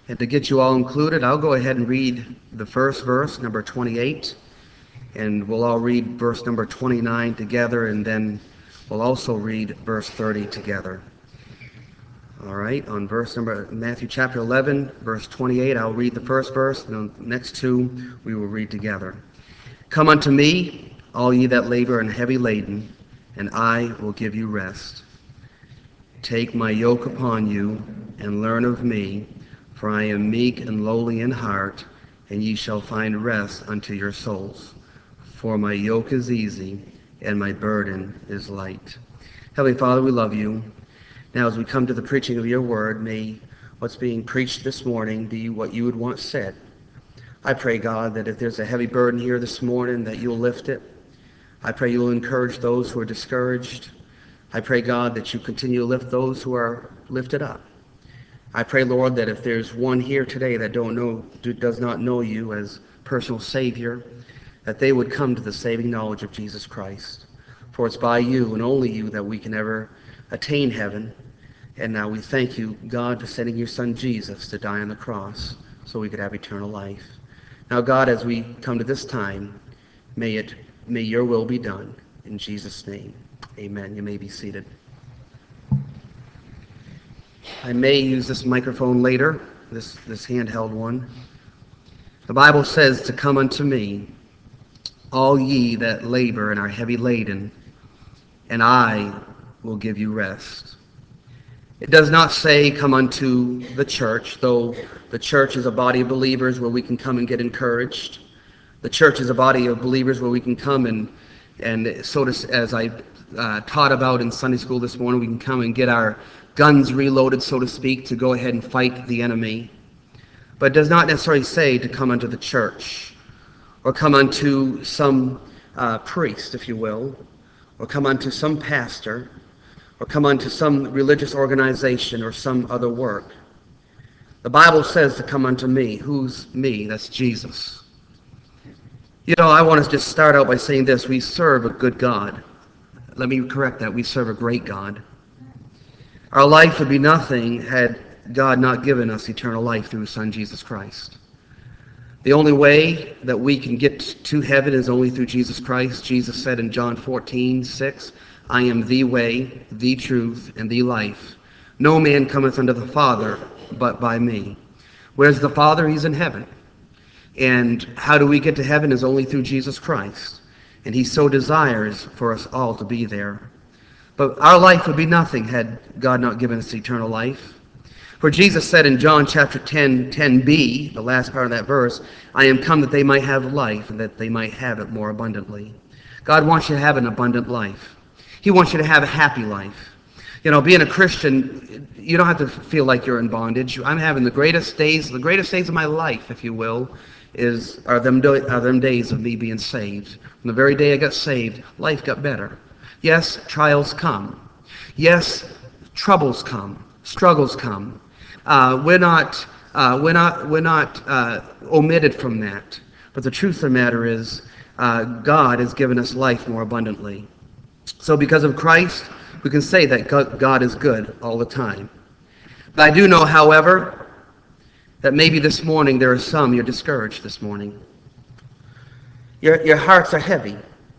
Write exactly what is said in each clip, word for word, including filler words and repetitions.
And to get you all included, I'll go ahead and read the first verse, number twenty-eight, and we'll all read verse number twenty-nine together, and then we'll also read verse thirty together. All right, on verse number, Matthew chapter eleven, verse twenty-eight, I'll read the first verse, and the next two we will read together. Come unto me, all ye that labor and heavy laden, and I will give you rest. Take my yoke upon you, and learn of me, for I am meek and lowly in heart, and ye shall find rest unto your souls. For my yoke is easy, and my burden is light. Heavenly Father, we love you. Now as we come to the preaching of your word, may what's being preached this morning be what you would want said. I pray, God, that if there's a heavy burden here this morning, that you'll lift it. I pray you'll encourage those who are discouraged. I pray, God, that you continue to lift those who are lifted up. I pray, Lord, that if there's one here today that don't know, does not know you as personal Savior, that they would come to the saving knowledge of Jesus Christ. For it's by you and only you that we can ever attain heaven. And now we thank you, God, for sending your Son Jesus to die on the cross so we could have eternal life. Now, God, as we come to this time, may it, may your will be done. In Jesus' name, amen. You may be seated. I may use this microphone later, this, this handheld one. The Bible says to come unto me, all ye that labor and are heavy laden, and I will give you rest. It does not say come unto the church, though the church is a body of believers where we can come and get encouraged. The church is a body of believers where we can come and, and so to, as I uh, taught about in Sunday school this morning, we can come and get our guns reloaded, so to speak, to go ahead and fight the enemy. But it does not necessarily say to come unto the church, or come unto some uh, priest, if you will, or come unto some pastor, or come unto some religious organization or some other work. The Bible says to come unto me. Who's me? That's Jesus. You know, I want to just start out by saying this. We serve a good God. Let me correct that. We serve a great God. Our life would be nothing had God not given us eternal life through his Son, Jesus Christ. The only way that we can get to heaven is only through Jesus Christ. Jesus said in John fourteen six, I am the way, the truth, and the life. No man cometh unto the Father but by me. Where's the Father? He's in heaven. And how do we get to heaven is only through Jesus Christ. And he so desires for us all to be there. But our life would be nothing had God not given us eternal life. For Jesus said in John chapter ten, ten b, the last part of that verse, I am come that they might have life and that they might have it more abundantly. God wants you to have an abundant life. He wants you to have a happy life. You know, being a Christian, you don't have to feel like you're in bondage. I'm having the greatest days, the greatest days of my life, if you will, is are them, do, are them days of me being saved. From the very day I got saved, life got better. Yes, trials come. Yes, troubles come. Struggles come. Uh, we're not, uh, we're not, we're not uh, omitted from that. But the truth of the matter is, uh, God has given us life more abundantly. So because of Christ, we can say that God is good all the time. But I do know, however, that maybe this morning there are some you're discouraged this morning. Your, your hearts are heavy.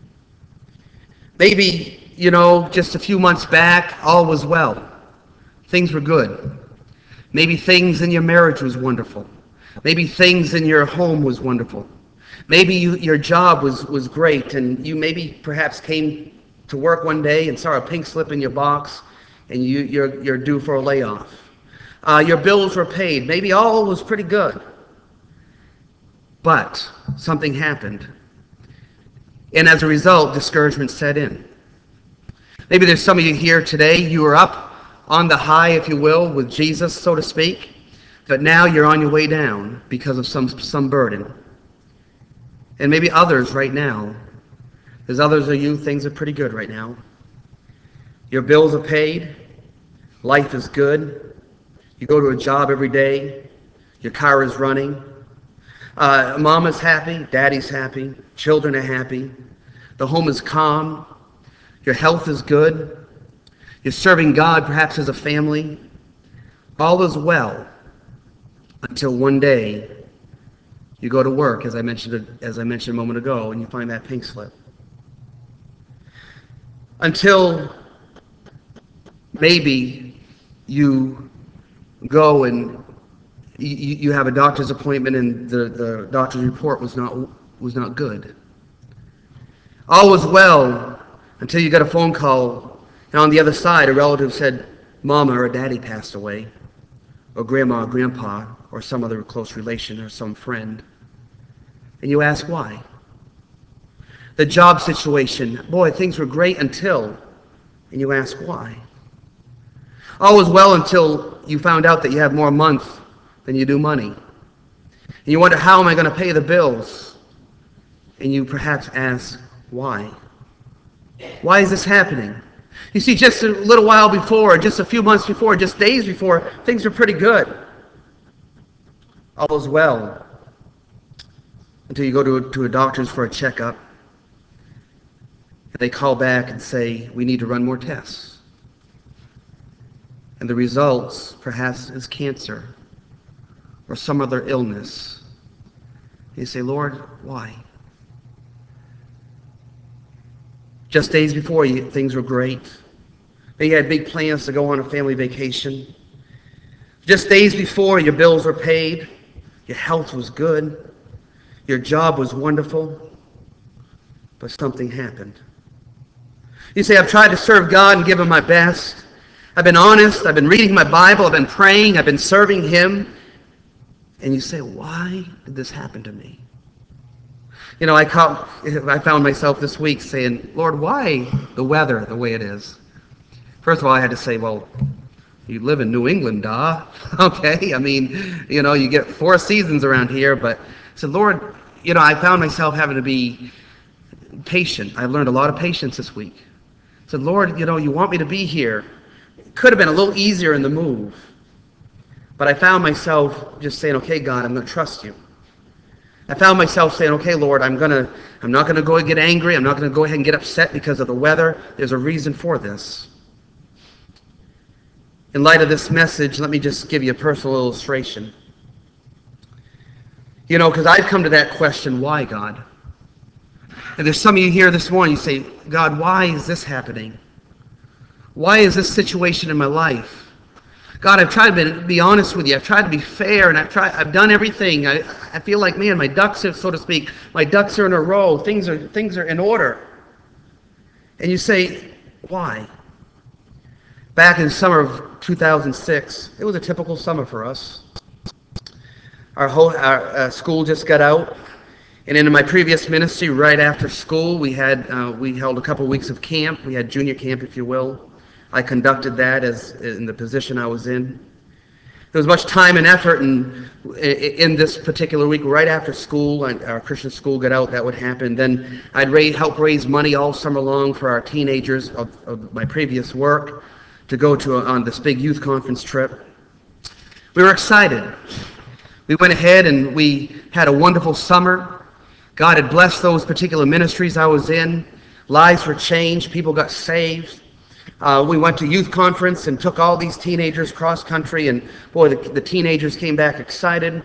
Maybe, you know, just a few months back, all was well. Things were good. Maybe things in your marriage was wonderful. Maybe things in your home was wonderful. Maybe you, your job was, was great, and you maybe perhaps came to work one day and saw a pink slip in your box, and you, you're, you're due for a layoff. Uh, your bills were paid. Maybe all was pretty good. But something happened. And as a result, discouragement set in. Maybe there's some of you here today, you were up on the high, if you will, with Jesus, so to speak, but now you're on your way down because of some, some burden. And maybe others right now, there's others of you, things are pretty good right now. Your bills are paid, life is good, you go to a job every day, your car is running, uh, mom is happy, daddy's happy, children are happy, the home is calm, your health is good, you're serving God perhaps as a family, all is well. until one day you go to work, as I mentioned as I mentioned a moment ago, and you find that pink slip. Until maybe you go and you, you have a doctor's appointment and the, the doctor's report was not was not good. All was well until you got a phone call, and on the other side a relative said, Mama or Daddy passed away, or Grandma or Grandpa, or some other close relation or some friend. And you ask why. The job situation, boy, things were great until, and you ask why. All was well until you found out that you have more a month than you do money. And you wonder, how am I going to pay the bills? And you perhaps ask, why? Why is this happening? You see, just a little while before, just a few months before, just days before, things were pretty good. All is well until you go to a, to a doctor's for a checkup. And they call back and say, we need to run more tests. And the results, perhaps, is cancer or some other illness. And you say, Lord, why? Just days before, you, things were great. Maybe you had big plans to go on a family vacation. Just days before, your bills were paid. Your health was good. Your job was wonderful. But something happened. You say, I've tried to serve God and give Him my best. I've been honest. I've been reading my Bible. I've been praying. I've been serving Him. And you say, why did this happen to me? You know, I, caught, I found myself this week saying, Lord, why the weather the way it is? First of all, I had to say, well, you live in New England, duh. Okay, I mean, you know, you get four seasons around here, but I said, Lord, you know, I found myself having to be patient. I've learned a lot of patience this week. I said, Lord, you know, you want me to be here. It could have been a little easier in the move. But I found myself just saying, okay, God, I'm going to trust you. I found myself saying, okay, Lord, I'm going to, I'm not going to go and get angry. I'm not going to go ahead and get upset because of the weather. There's a reason for this. In light of this message, let me just give you a personal illustration. You know, because I've come to that question, why, God? And there's some of you here this morning, you say, God, why is this happening? Why is this situation in my life? God, I've tried to be honest with you. I've tried to be fair, and I've tried. I've done everything. I, I feel like, man, my ducks are, so to speak, my ducks are in a row. Things are things are in order. And you say, why? Back in the summer of two thousand six, it was a typical summer for us. Our whole our uh, school just got out, and in my previous ministry, right after school, we had uh, we held a couple weeks of camp. We had junior camp, if you will. I conducted that as in the position I was in. There was much time and effort in, in this particular week, right after school, our Christian school got out, that would happen. Then I'd raise, help raise money all summer long for our teenagers of, of my previous work to go to a, on this big youth conference trip. We were excited. We went ahead and we had a wonderful summer. God had blessed those particular ministries I was in. Lives were changed. People got saved. Uh, we went to youth conference and took all these teenagers cross country, and boy, the, the teenagers came back excited.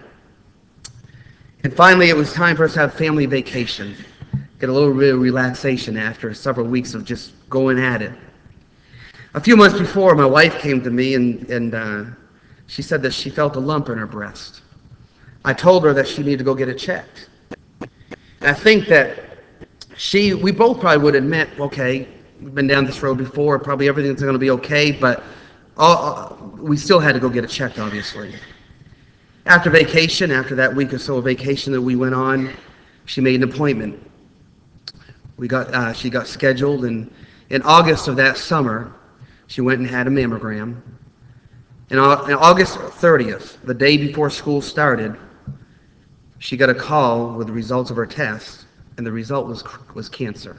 And finally, it was time for us to have family vacation, get a little bit of relaxation after several weeks of just going at it. A few months before, my wife came to me, and, and uh, she said that she felt a lump in her breast. I told her that she needed to go get it checked. And I think that she, we both probably would admit, okay, we've been down this road before, probably everything's going to be okay, but all, we still had to go get it checked, obviously. After vacation, after that week or so of vacation that we went on, she made an appointment. We got, uh, she got scheduled, and in August of that summer, she went and had a mammogram. And on August thirtieth, the day before school started, she got a call with the results of her test, and the result was was cancer.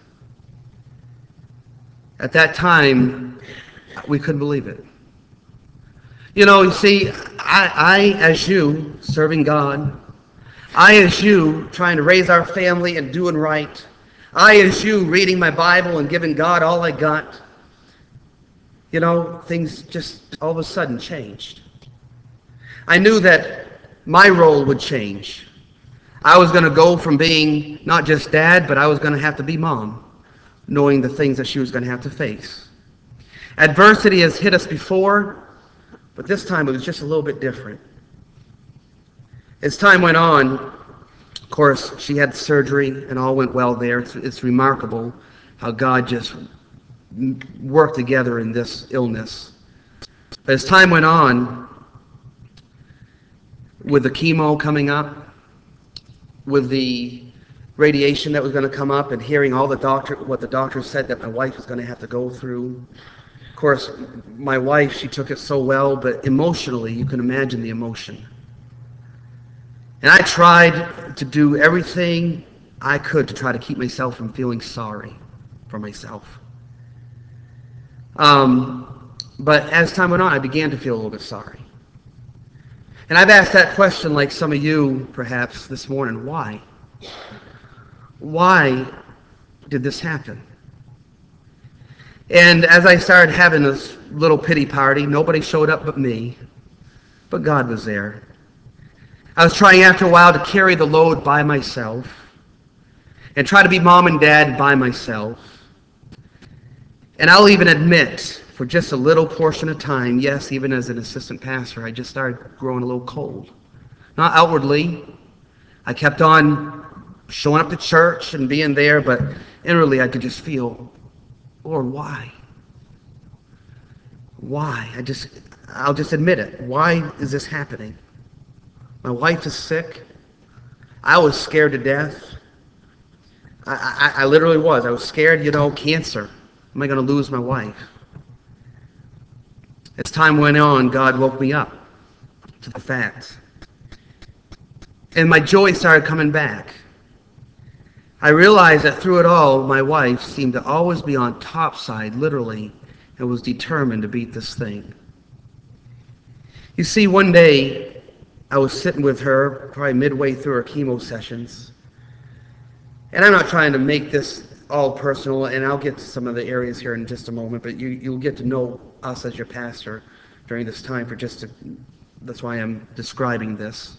At that time, we couldn't believe it. You know, you see, I, I, as you, serving God, I, as you, trying to raise our family and doing right, I, as you, reading my Bible and giving God all I got, you know, things just all of a sudden changed. I knew that my role would change. I was going to go from being not just dad, but I was going to have to be mom, knowing the things that she was going to have to face. Adversity has hit us before, but this time it was just a little bit different. As time went on, of course, she had surgery and all went well there. It's, it's remarkable how God just worked together in this illness. But as time went on, with the chemo coming up, with the radiation that was going to come up, and hearing all the doctor, what the doctor said that my wife was going to have to go through. Of course, my wife, she took it so well, but emotionally, you can imagine the emotion. And I tried to do everything I could to try to keep myself from feeling sorry for myself. Um, but as time went on, I began to feel a little bit sorry. And I've asked that question, like some of you perhaps this morning, why? Why did this happen? And as I started having this little pity party, nobody showed up but me, but God was there. I was trying after a while to carry the load by myself and try to be mom and dad by myself. And I'll even admit, for just a little portion of time, yes, even as an assistant pastor, I just started growing a little cold. Not outwardly. I kept on showing up to church and being there, but inwardly I could just feel, Lord, why? Why? I just, I'll just admit it. Why is this happening? My wife is sick. I was scared to death. I, I, I literally was. I was scared, you know, cancer. Am I going to lose my wife? As time went on, God woke me up to the fact. And my joy started coming back. I realized that through it all, my wife seemed to always be on top side, literally, and was determined to beat this thing. You see, one day, I was sitting with her, probably midway through her chemo sessions. And I'm not trying to make this all personal, and I'll get to some of the areas here in just a moment, but you, you'll get to know us as your pastor during this time for just a, that's why I'm describing this.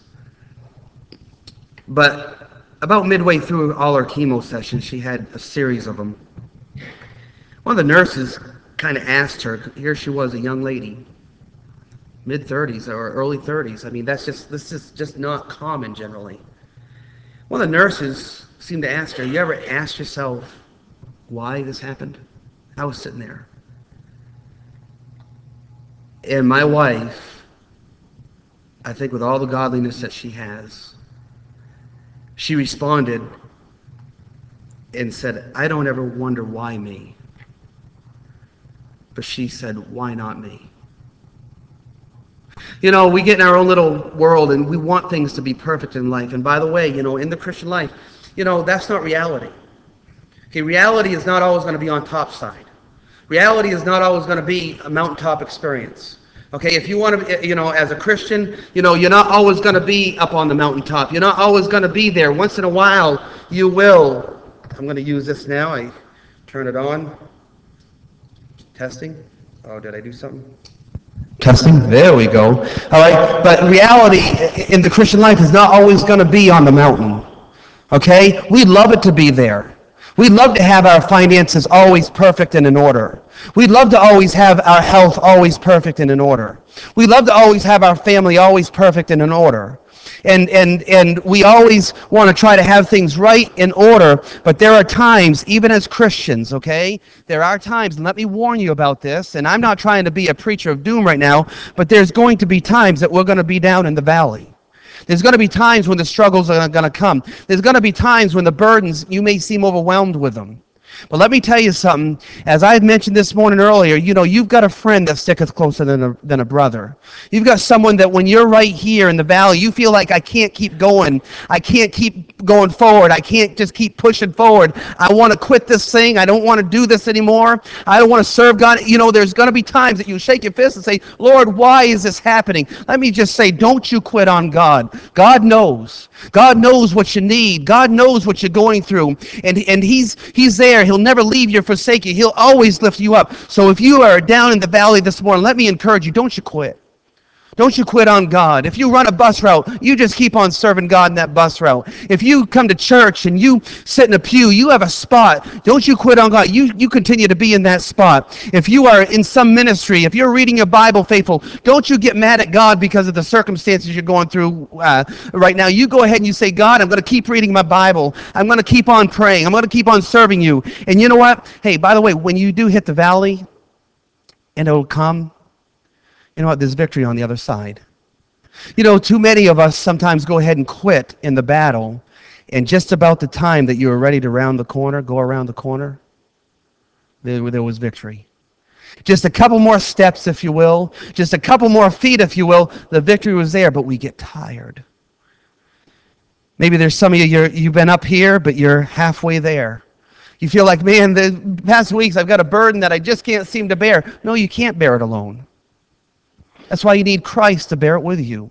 But about midway through all her chemo sessions, she had a series of them. One of the nurses kind of asked her, here she was, a young lady, mid-thirties or early thirties. I mean, that's just, this is just not common generally. One of the nurses seemed to ask her, you ever asked yourself why this happened? I was sitting there. And my wife, I think with all the godliness that she has, she responded and said, I don't ever wonder why me. But she said, why not me? You know, we get in our own little world and we want things to be perfect in life. And by the way, you know, in the Christian life, you know, that's not reality. Okay, reality is not always going to be on top side. Reality is not always going to be a mountaintop experience. Okay, if you want to, you know, as a Christian, you know, you're not always going to be up on the mountaintop. You're not always going to be there. Once in a while, you will. I'm going to use this now. I turn it on. Testing. Oh, did I do something? Testing. There we go. All right. But reality in the Christian life is not always going to be on the mountain. Okay? We'd love it to be there. We'd love to have our finances always perfect and in order. We'd love to always have our health always perfect and in order. We'd love to always have our family always perfect and in order. And, and, and we always want to try to have things right in order, but there are times, even as Christians, okay, there are times, and let me warn you about this, and I'm not trying to be a preacher of doom right now, but there's going to be times that we're going to be down in the valley. There's going to be times when the struggles are going to come. There's going to be times when the burdens, you may seem overwhelmed with them. But let me tell you something. As I mentioned this morning earlier, you know, you've got a friend that sticketh closer than a, than a brother. You've got someone that when you're right here in the valley, you feel like I can't keep going. I can't keep going forward. I can't just keep pushing forward. I want to quit this thing. I don't want to do this anymore. I don't want to serve God. You know, there's going to be times that you shake your fist and say, Lord, why is this happening? Let me just say, don't you quit on God. God knows. God knows what you need. God knows what you're going through. And, and he's, he's there. He'll never leave you or forsake you. He'll always lift you up. So if you are down in the valley this morning, let me encourage you, don't you quit. Don't you quit on God. If you run a bus route, you just keep on serving God in that bus route. If you come to church and you sit in a pew, you have a spot. Don't you quit on God. You, you continue to be in that spot. If you are in some ministry, if you're reading your Bible faithful, don't you get mad at God because of the circumstances you're going through uh, right now. You go ahead and you say, God, I'm going to keep reading my Bible. I'm going to keep on praying. I'm going to keep on serving you. And you know what? Hey, by the way, when you do hit the valley, and it'll come, you know what? There's victory on the other side. You know, too many of us sometimes go ahead and quit in the battle, and just about the time that you were ready to round the corner, go around the corner, there, there was victory. Just a couple more steps, if you will, just a couple more feet, if you will, the victory was there, but we get tired. Maybe there's some of you, you're, you've been up here, but you're halfway there. You feel like, man, the past weeks I've got a burden that I just can't seem to bear. No, you can't bear it alone. That's why you need Christ to bear it with you.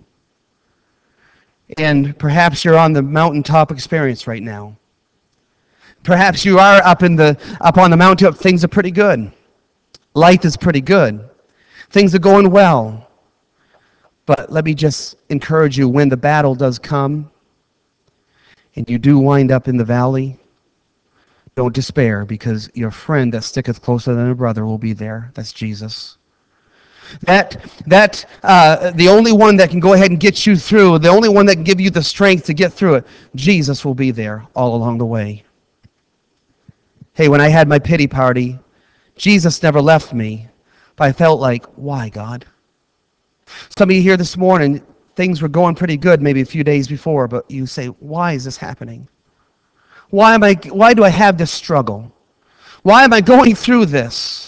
And perhaps you're on the mountaintop experience right now. Perhaps you are up in the up on the mountaintop. Things are pretty good. Life is pretty good. Things are going well. But let me just encourage you, when the battle does come and you do wind up in the valley, don't despair, because your friend that sticketh closer than a brother will be there. That's Jesus. That, that uh, the only one that can go ahead and get you through, the only one that can give you the strength to get through it, Jesus will be there all along the way. Hey, when I had my pity party, Jesus never left me, but I felt like, why, God? Some of you here this morning, things were going pretty good maybe a few days before, but you say, why is this happening? Why am I? Why do I have this struggle? Why am I going through this?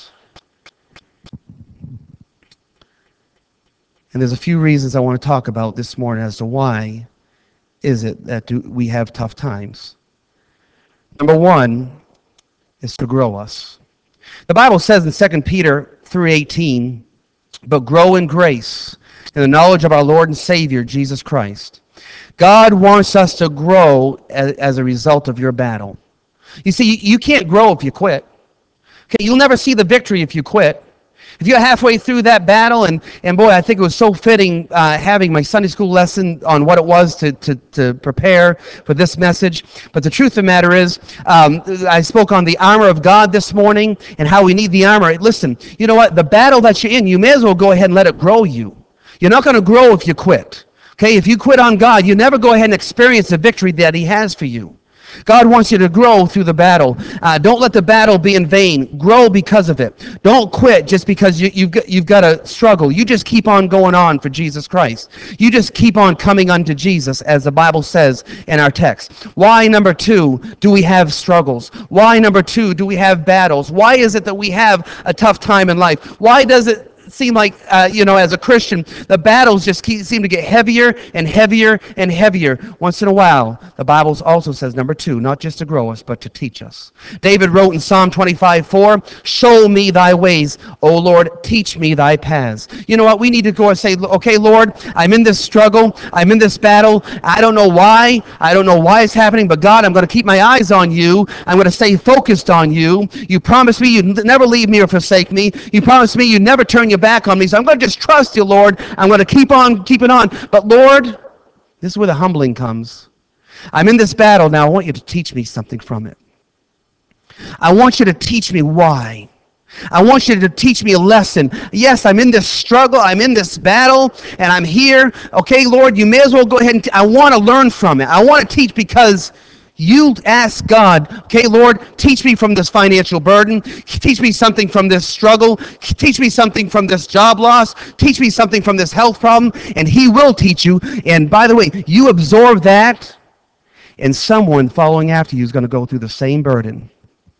And there's a few reasons I want to talk about this morning as to why is it that do we have tough times. Number one is to grow us. The Bible says in Second Peter three eighteen, but grow in grace and the knowledge of our Lord and Savior, Jesus Christ. God wants us to grow as, as a result of your battle. You see, you can't grow if you quit. Okay, you'll never see the victory if you quit. If you're halfway through that battle, and, and boy, I think it was so fitting uh, having my Sunday school lesson on what it was to, to, to prepare for this message. But the truth of the matter is, um, I spoke on the armor of God this morning and how we need the armor. Listen, you know what? The battle that you're in, you may as well go ahead and let it grow you. You're not going to grow if you quit. Okay, if you quit on God, you never go ahead and experience the victory that He has for you. God wants you to grow through the battle. Uh, don't let the battle be in vain. Grow because of it. Don't quit just because you, you've, got, you've got a struggle. You just keep on going on for Jesus Christ. You just keep on coming unto Jesus, as the Bible says in our text. Why, number two, do we have struggles? Why, number two, do we have battles? Why is it that we have a tough time in life? Why does it seem like, uh, you know, as a Christian, the battles just keep, seem to get heavier and heavier and heavier? Once in a while, the Bible also says, number two, not just to grow us, but to teach us. David wrote in Psalm twenty-five four, show me thy ways, O Lord, teach me thy paths. You know what? We need to go and say, okay, Lord, I'm in this struggle. I'm in this battle. I don't know why. I don't know why it's happening, but God, I'm going to keep my eyes on you. I'm going to stay focused on you. You promised me you'd never leave me or forsake me. You promised me you'd never turn your back on me, so I'm going to just trust you, Lord. I'm going to keep on keeping on. But Lord, this is where the humbling comes. I'm in this battle now. I want you to teach me something from it. I want you to teach me why. I want you to teach me a lesson. Yes, I'm in this struggle. I'm in this battle, and I'm here. Okay, Lord, you may as well go ahead and t- I want to learn from it. I want to teach because you ask God, okay, Lord, teach me from this financial burden. Teach me something from this struggle. Teach me something from this job loss. Teach me something from this health problem. And He will teach you. And by the way, you absorb that, and someone following after you is going to go through the same burden,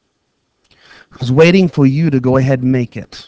who's waiting for you to go ahead and make it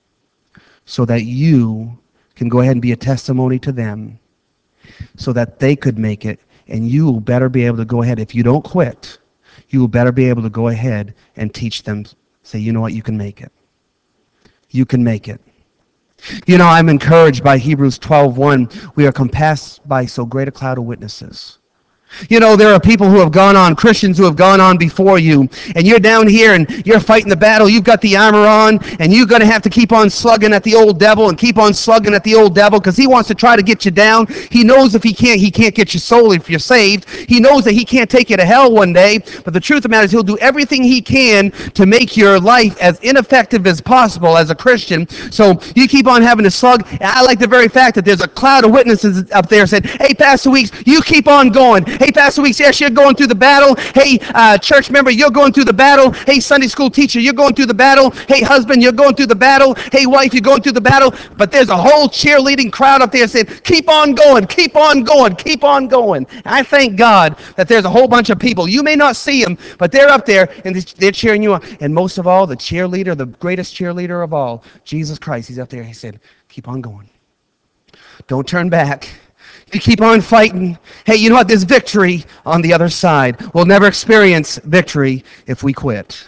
so that you can go ahead and be a testimony to them so that they could make it. And you will better be able to go ahead. If you don't quit, you will better be able to go ahead and teach them. Say, you know what? You can make it. You can make it. You know, I'm encouraged by Hebrews twelve one. We are compassed by so great a cloud of witnesses. You know, there are people who have gone on, Christians who have gone on before you, and you're down here and you're fighting the battle. You've got the armor on, and you're going to have to keep on slugging at the old devil and keep on slugging at the old devil because he wants to try to get you down. He knows if he can't, he can't get your soul if you're saved. He knows that he can't take you to hell one day, but the truth of the matter is he'll do everything he can to make your life as ineffective as possible as a Christian. So you keep on having to slug. And I like the very fact that there's a cloud of witnesses up there saying, hey, Pastor Weeks, you keep on going. Hey, Pastor Weeks, yes, you're going through the battle. Hey, uh, church member, you're going through the battle. Hey, Sunday school teacher, you're going through the battle. Hey, husband, you're going through the battle. Hey, wife, you're going through the battle. But there's a whole cheerleading crowd up there saying, keep on going, keep on going, keep on going. And I thank God that there's a whole bunch of people. You may not see them, but they're up there and they're cheering you on. And most of all, the cheerleader, the greatest cheerleader of all, Jesus Christ, he's up there. He said, keep on going. Don't turn back. You keep on fighting. Hey, you know what? There's victory on the other side. We'll never experience victory if we quit.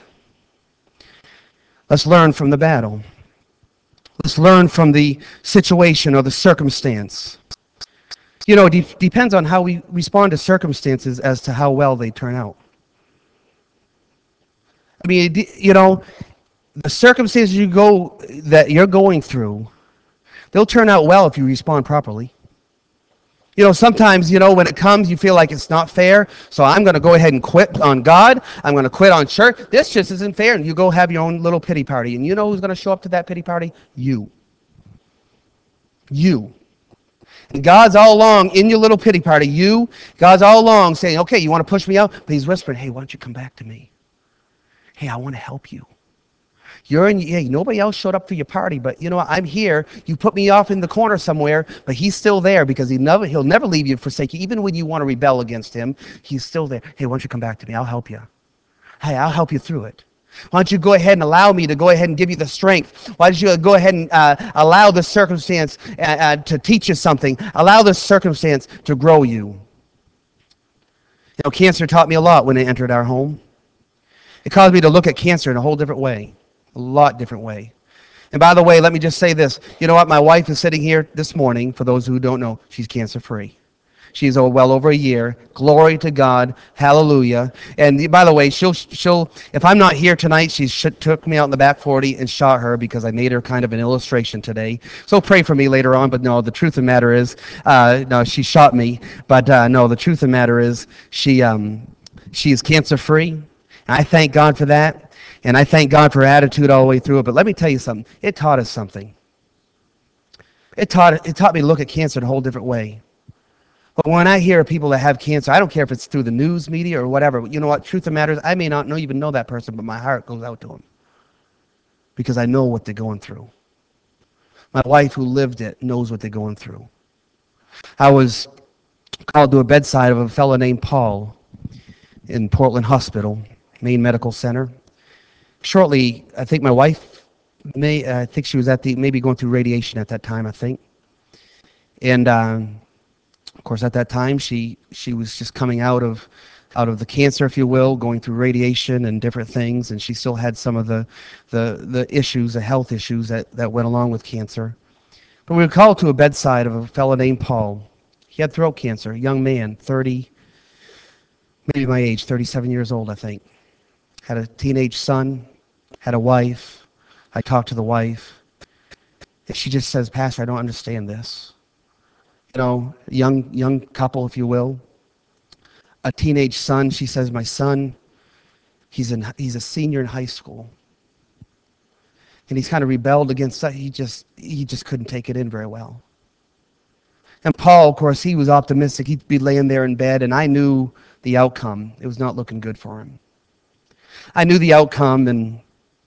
Let's learn from the battle. Let's learn from the situation or the circumstance. You know, it de- depends on how we respond to circumstances as to how well they turn out. I mean, you know, the circumstances you go that you're going through, they'll turn out well if you respond properly. You know, sometimes, you know, when it comes, you feel like it's not fair, so I'm going to go ahead and quit on God. I'm going to quit on church. This just isn't fair, and you go have your own little pity party. And you know who's going to show up to that pity party? You. You. And God's all along in your little pity party. You, God's all along saying, okay, you want to push me out? But he's whispering, hey, why don't you come back to me? Hey, I want to help you. You're in, hey, nobody else showed up for your party, but you know what? I'm here. You put me off in the corner somewhere, but he's still there because he never, he'll never leave you, forsake you. Even when you want to rebel against him, he's still there. Hey, why don't you come back to me? I'll help you. Hey, I'll help you through it. Why don't you go ahead and allow me to go ahead and give you the strength? Why don't you go ahead and uh, allow this circumstance uh, uh, to teach you something? Allow this circumstance to grow you. You know, cancer taught me a lot when it entered our home. It caused me to look at cancer in a whole different way. A lot different way. And by the way, let me just say this. You know what? My wife is sitting here this morning. For those who don't know, she's cancer-free. She's oh, well over a year. Glory to God. Hallelujah. And by the way, she'll, she'll. If I'm not here tonight, she took me out in the back forty and shot her because I made her kind of an illustration today. So pray for me later on. But no, the truth of the matter is, uh, no, she shot me. But uh, no, the truth of the matter is, she, um, she is cancer-free. I thank God for that. And I thank God for her attitude all the way through it. But let me tell you something. It taught us something. It taught, it taught me to look at cancer in a whole different way. But when I hear people that have cancer, I don't care if it's through the news media or whatever. But you know what? Truth of the matter is, I may not know, even know that person, but my heart goes out to them. Because I know what they're going through. My wife, who lived it, knows what they're going through. I was called to a bedside of a fellow named Paul in Portland Hospital, Maine Medical Center. Shortly, I think my wife, may I think she was at the maybe going through radiation at that time, I think. And um, of course, at that time, she she was just coming out of out of the cancer, if you will, going through radiation and different things, and she still had some of the the the issues, the health issues that that went along with cancer. But we were called to a bedside of a fellow named Paul. He had throat cancer, a young man, thirty, maybe my age, thirty-seven years old, I think. Had a teenage son. Had a wife. I talked to the wife. And she just says, Pastor, I don't understand this. You know, young young couple, if you will. A teenage son. She says, my son, he's in he's a senior in high school. And he's kind of rebelled against that. He just he just couldn't take it in very well. And Paul, of course, he was optimistic. He'd be laying there in bed, and I knew the outcome. It was not looking good for him. I knew the outcome, and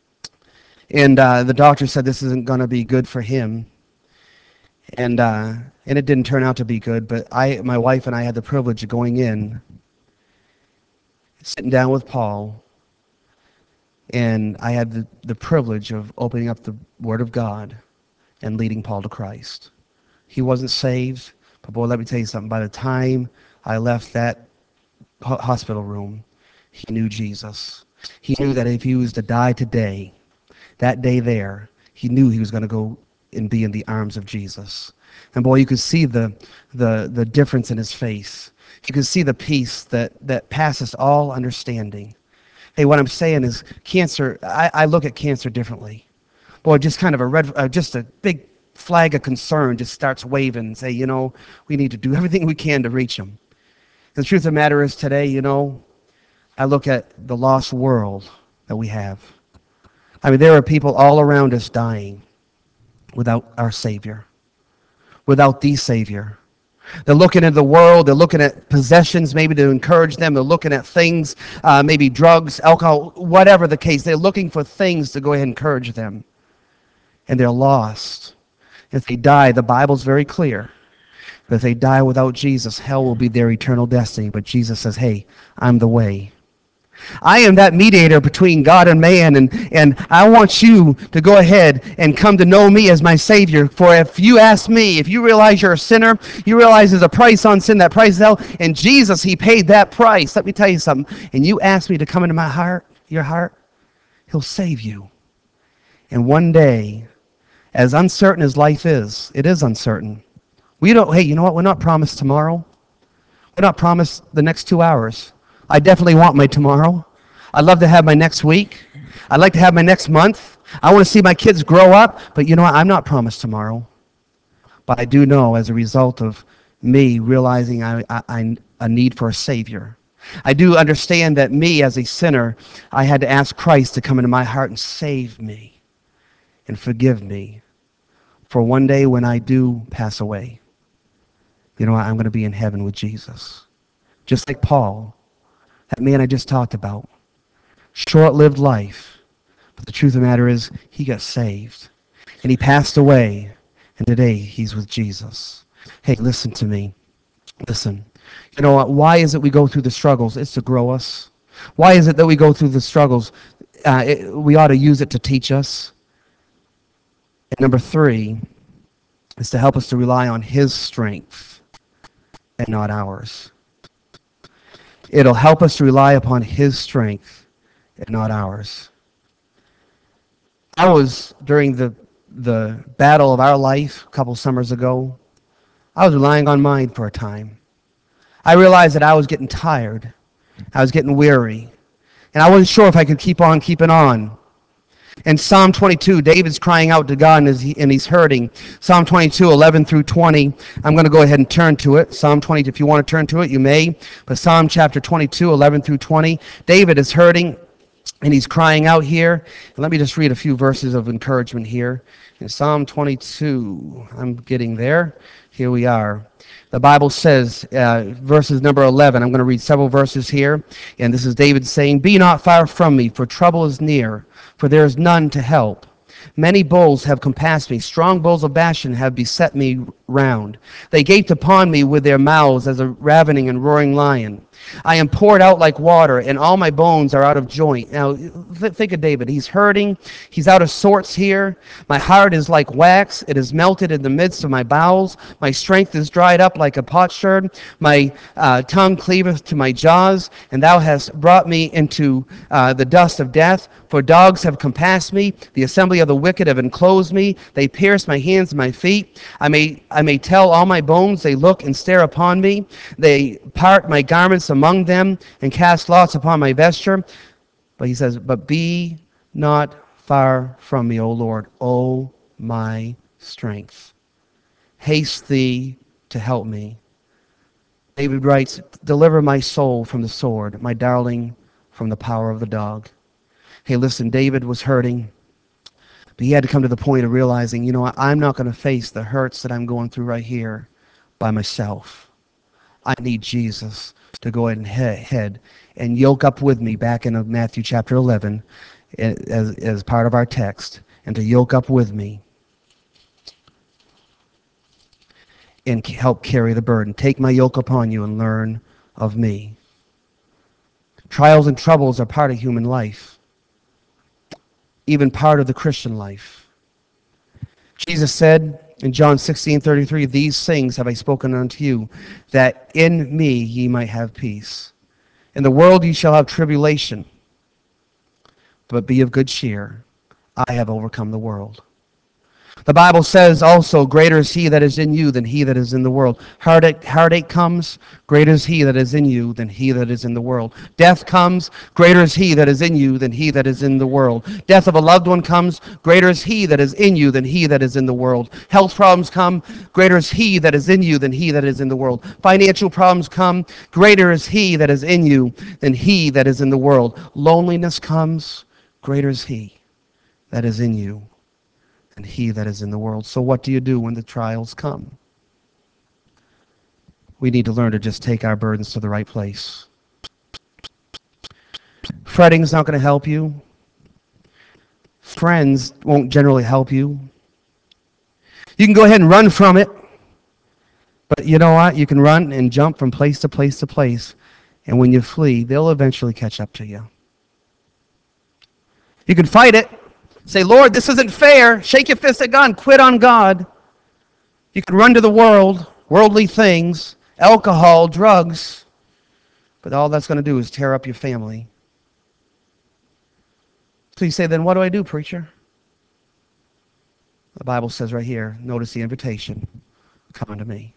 And uh, the doctor said this isn't going to be good for him. And uh, and it didn't turn out to be good, but I, my wife and I had the privilege of going in, sitting down with Paul, and I had the, the privilege of opening up the Word of God and leading Paul to Christ. He wasn't saved, but boy, let me tell you something. By the time I left that ho- hospital room, he knew Jesus. He knew that if he was to die today, that day there, he knew he was going to go and be in the arms of Jesus. And boy, you could see the, the, the difference in his face. You can see the peace that, that passes all understanding. Hey, what I'm saying is cancer, I, I look at cancer differently. Boy, just kind of a red, uh, just a big flag of concern just starts waving and say, you know, we need to do everything we can to reach them. And the truth of the matter is today, you know, I look at the lost world that we have. I mean, there are people all around us dying without our Savior, without the Savior. They're looking at the world. They're looking at possessions maybe to encourage them. They're looking at things, uh, maybe drugs, alcohol, whatever the case. They're looking for things to go ahead and encourage them. And they're lost. If they die, the Bible's very clear. But if they die without Jesus, hell will be their eternal destiny. But Jesus says, hey, I'm the way. I am that mediator between God and man, and, and I want you to go ahead and come to know me as my Savior. For if you ask me, if you realize you're a sinner, you realize there's a price on sin, that price is hell, and Jesus, he paid that price. Let me tell you something. And you ask me to come into my heart, your heart, he'll save you. And one day, as uncertain as life is, it is uncertain. We don't, hey, you know what? We're not promised tomorrow. We're not promised the next two hours. I definitely want my tomorrow. I'd love to have my next week. I'd like to have my next month. I want to see my kids grow up. But you know what? I'm not promised tomorrow. But I do know as a result of me realizing I, I, I a need for a Savior. I do understand that me as a sinner, I had to ask Christ to come into my heart and save me and forgive me for one day when I do pass away. You know what? I'm going to be in heaven with Jesus. Just like Paul, that man I just talked about. Short-lived life. But the truth of the matter is, he got saved. And he passed away. And today, he's with Jesus. Hey, listen to me. Listen. You know what? Why is it we go through the struggles? It's to grow us. Why is it that we go through the struggles? Uh, it, we ought to use it to teach us. And number three is to help us to rely on his strength and not ours. It'll help us to rely upon his strength and not ours. I was, during the, the battle of our life a couple summers ago, I was relying on mine for a time. I realized that I was getting tired. I was getting weary. And I wasn't sure if I could keep on keeping on. In Psalm twenty-two, David's crying out to God and, he, and he's hurting. Psalm twenty-two, eleven through twenty. I'm going to go ahead and turn to it. Psalm twenty, if you want to turn to it, you may. But Psalm chapter twenty-two, eleven through twenty. David is hurting and he's crying out here. And let me just read a few verses of encouragement here. In Psalm twenty-two, I'm getting there. Here we are. The Bible says, uh, verses number eleven, I'm going to read several verses here. And this is David saying, "Be not far from me, for trouble is near, for there is none to help. Many bulls have compassed me. Strong bulls of Bashan have beset me round. They gaped upon me with their mouths as a ravening and roaring lion. I am poured out like water, and all my bones are out of joint." Now, th- think of David. He's hurting. He's out of sorts here. My heart is like wax. It is melted in the midst of my bowels. My strength is dried up like a potsherd. My uh, tongue cleaveth to my jaws, and thou hast brought me into uh, the dust of death. For dogs have compassed me. The assembly of the wicked have enclosed me. They pierce my hands and my feet. I may, I may tell all my bones. They look and stare upon me. They part my garments among them and cast lots upon my vesture. But he says, "But be not far from me, O Lord, O my strength. Haste thee to help me." David writes, "Deliver my soul from the sword, my darling from the power of the dog." Hey, listen, David was hurting, but he had to come to the point of realizing, you know what, I'm not going to face the hurts that I'm going through right here by myself. I need Jesus to go ahead and head and yoke up with me back in Matthew chapter eleven as, as part of our text, and to yoke up with me and help carry the burden. "Take my yoke upon you and learn of me." Trials and troubles are part of human life, even part of the Christian life. Jesus said in John sixteen thirty-three, "These things have I spoken unto you, that in me ye might have peace. In the world ye shall have tribulation, but be of good cheer. I have overcome the world." The Bible says also, greater is he that is in you than he that is in the world. Heartache, heartache comes, greater is he that is in you than he that is in the world. Death comes, greater is he that is in you than he that is in the world. Death of a loved one comes, greater is he that is in you than he that is in the world. Health problems come, greater is he that is in you than he that is in the world. Financial problems come, greater is he that is in you than he that is in the world. Loneliness comes, greater is he that is in you and he that is in the world. So what do you do when the trials come? We need to learn to just take our burdens to the right place. Fretting's not going to help you. Friends won't generally help you. You can go ahead and run from it, but you know what? You can run and jump from place to place to place, and when you flee, they'll eventually catch up to you. You can fight it. Say, Lord, this isn't fair. Shake your fist at God and quit on God. You can run to the world, worldly things, alcohol, drugs, but all that's going to do is tear up your family. So you say, then what do I do, preacher? The Bible says right here, notice the invitation. Come unto me.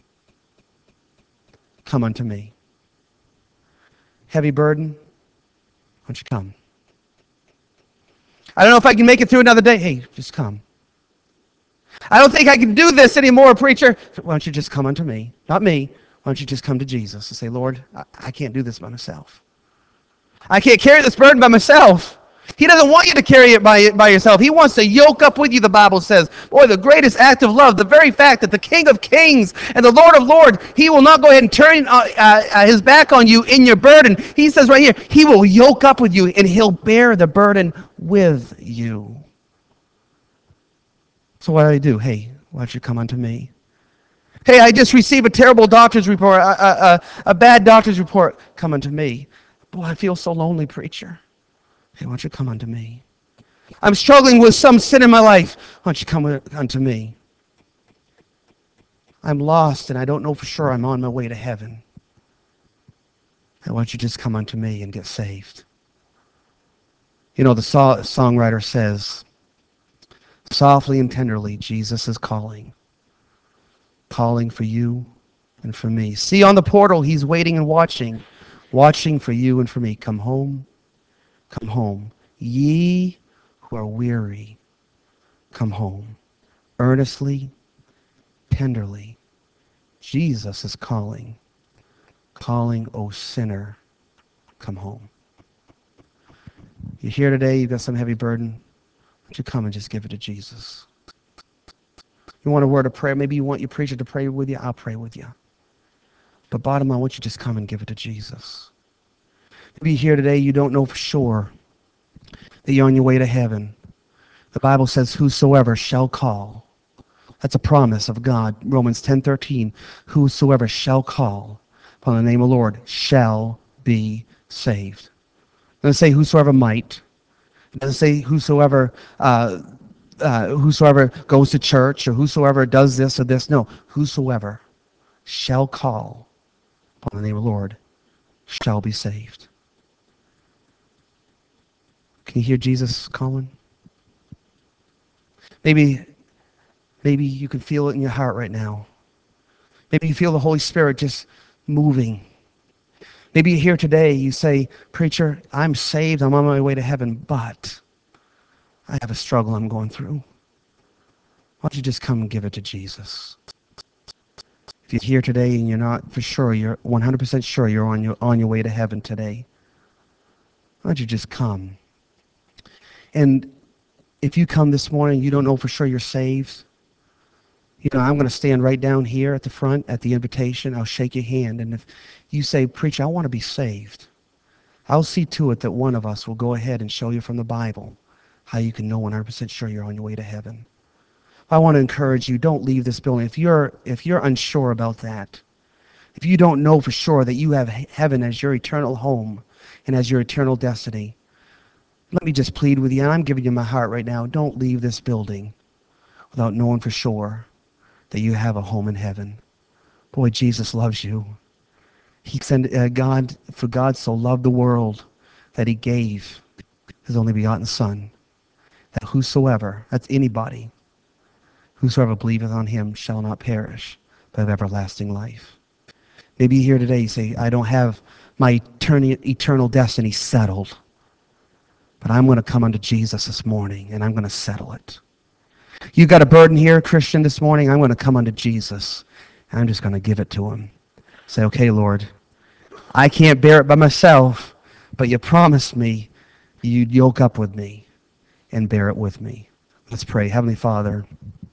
Come unto me. Heavy burden, why don't you come? I don't know if I can make it through another day. Hey, just come. I don't think I can do this anymore, preacher. Why don't you just come unto me? Not me. Why don't you just come to Jesus and say, Lord, I, I can't do this by myself. I can't carry this burden by myself. He doesn't want you to carry it by, by yourself. He wants to yoke up with you, the Bible says. Boy, the greatest act of love, the very fact that the King of Kings and the Lord of Lords, he will not go ahead and turn uh, uh, his back on you in your burden. He says right here, he will yoke up with you and he'll bear the burden with you. So what do I do? Hey, why don't you come unto me? Hey, I just received a terrible doctor's report, a, a, a, a bad doctor's report. Come unto me. Boy, I feel so lonely, preacher. Hey, why don't you come unto me? I'm struggling with some sin in my life. Why don't you come unto me? I'm lost and I don't know for sure I'm on my way to heaven. Hey, why don't you just come unto me and get saved? You know, the so- songwriter says, softly and tenderly, Jesus is calling. Calling for you and for me. See, on the portal, he's waiting and watching. Watching for you and for me. Come home. Come home. Ye who are weary, come home. Earnestly, tenderly, Jesus is calling. Calling, O sinner, come home. You're here today, you've got some heavy burden. Why don't you come and just give it to Jesus? You want a word of prayer? Maybe you want your preacher to pray with you. I'll pray with you. But bottom line, why don't you just come and give it to Jesus? Maybe you're here today, you don't know for sure that you're on your way to heaven. The Bible says, whosoever shall call. That's a promise of God. Romans ten thirteen. Whosoever shall call upon the name of the Lord shall be saved. It doesn't say whosoever might. It doesn't say whosoever uh, uh, whosoever goes to church or whosoever does this or this. No, whosoever shall call upon the name of the Lord shall be saved. Can you hear Jesus calling? Maybe, maybe you can feel it in your heart right now. Maybe you feel the Holy Spirit just moving. Maybe you're here today, you say, preacher, I'm saved, I'm on my way to heaven, but I have a struggle I'm going through. Why don't you just come and give it to Jesus? If you're here today and you're not for sure, you're one hundred percent sure you're on your, on your way to heaven today, why don't you just come? And if you come this morning, you don't know for sure you're saved, you know, I'm going to stand right down here at the front at the invitation. I'll shake your hand. And if you say, preacher, I want to be saved, I'll see to it that one of us will go ahead and show you from the Bible how you can know one hundred percent sure you're on your way to heaven. I want to encourage you, don't leave this building. If you're, if you're unsure about that, if you don't know for sure that you have heaven as your eternal home and as your eternal destiny, let me just plead with you, and I'm giving you my heart right now, don't leave this building without knowing for sure that you have a home in heaven. Boy, Jesus loves you. He sent uh, God, for God so loved the world that he gave his only begotten Son, that whosoever, that's anybody, Whosoever believeth on him shall not perish, but have everlasting life. Maybe you're here today, you say, I don't have my eterni- eternal destiny settled, but I'm going to come unto Jesus this morning, and I'm going to settle it. You got a burden here, Christian, this morning. I'm going to come unto Jesus, and I'm just going to give it to him. Say, okay, Lord, I can't bear it by myself, but you promised me you'd yoke up with me and bear it with me. Let's pray. Heavenly Father,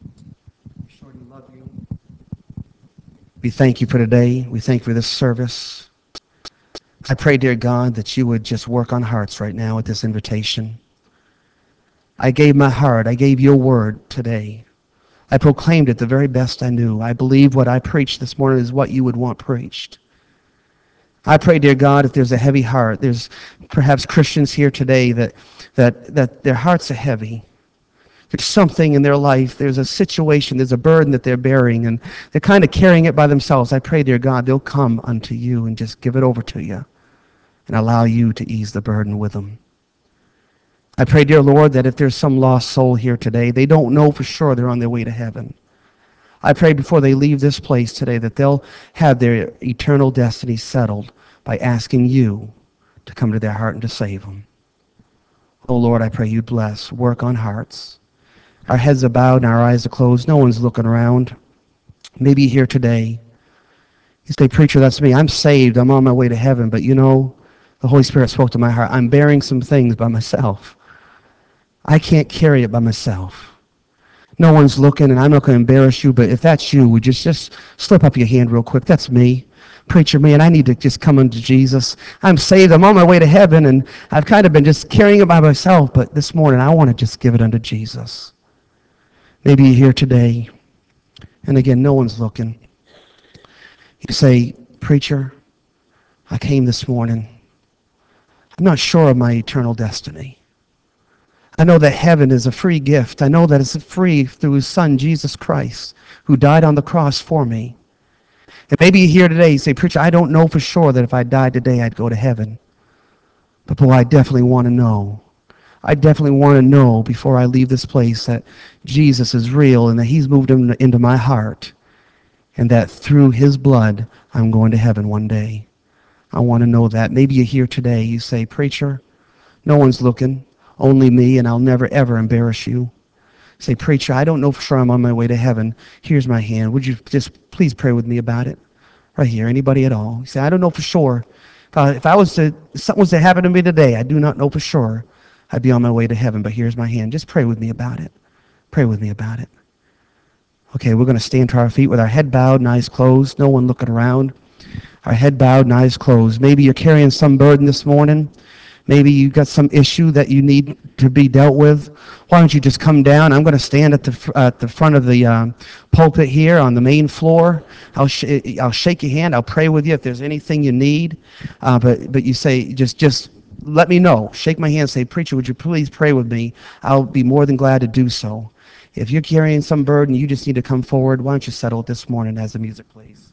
we thank you for today. We thank you for this service. I pray, dear God, that you would just work on hearts right now at this invitation. I gave my heart. I gave your word today. I proclaimed it the very best I knew. I believe what I preached this morning is what you would want preached. I pray, dear God, if there's a heavy heart, there's perhaps Christians here today that, that, that their hearts are heavy. There's something in their life, there's a situation, there's a burden that they're bearing, and they're kind of carrying it by themselves. I pray, dear God, they'll come unto you and just give it over to you and allow you to ease the burden with them. I pray, dear Lord, that if there's some lost soul here today, they don't know for sure they're on their way to heaven. I pray before they leave this place today that they'll have their eternal destiny settled by asking you to come to their heart and to save them. Oh, Lord, I pray you bless, work on hearts. Our heads are bowed and our eyes are closed. No one's looking around. Maybe you're here today. You say, preacher, that's me. I'm saved. I'm on my way to heaven. But you know, the Holy Spirit spoke to my heart. I'm bearing some things by myself. I can't carry it by myself. No one's looking, and I'm not going to embarrass you, but if that's you, would you just slip up your hand real quick? That's me. Preacher, man, I need to just come unto Jesus. I'm saved. I'm on my way to heaven, and I've kind of been just carrying it by myself, but this morning I want to just give it unto Jesus. Maybe you're here today, and again, no one's looking. You say, preacher, I came this morning. I'm not sure of my eternal destiny. I know that heaven is a free gift. I know that it's free through his son, Jesus Christ, who died on the cross for me. And maybe you're here today, you say, preacher, I don't know for sure that if I died today, I'd go to heaven. But boy, I definitely want to know. I definitely want to know before I leave this place that Jesus is real and that he's moved into my heart and that through his blood, I'm going to heaven one day. I want to know that. Maybe you're here today, you say, preacher, no one's looking. Only me, and I'll never, ever embarrass you. Say, preacher, I don't know for sure I'm on my way to heaven. Here's my hand. Would you just please pray with me about it? Right here. Anybody at all? You say, I don't know for sure. If I, if I was to, if something was to happen to me today, I do not know for sure I'd be on my way to heaven, but here's my hand. Just pray with me about it. Pray with me about it. Okay, we're going to stand to our feet with our head bowed and eyes closed. No one looking around. Our head bowed and eyes closed. Maybe you're carrying some burden this morning. Maybe you've got some issue that you need to be dealt with. Why don't you just come down? I'm going to stand at the uh, at the front of the um, pulpit here on the main floor. I'll sh- I'll shake your hand. I'll pray with you if there's anything you need. Uh, but but you say just just let me know. Shake my hand. Say, preacher, would you please pray with me? I'll be more than glad to do so. If you're carrying some burden, you just need to come forward. Why don't you settle it this morning as the music plays?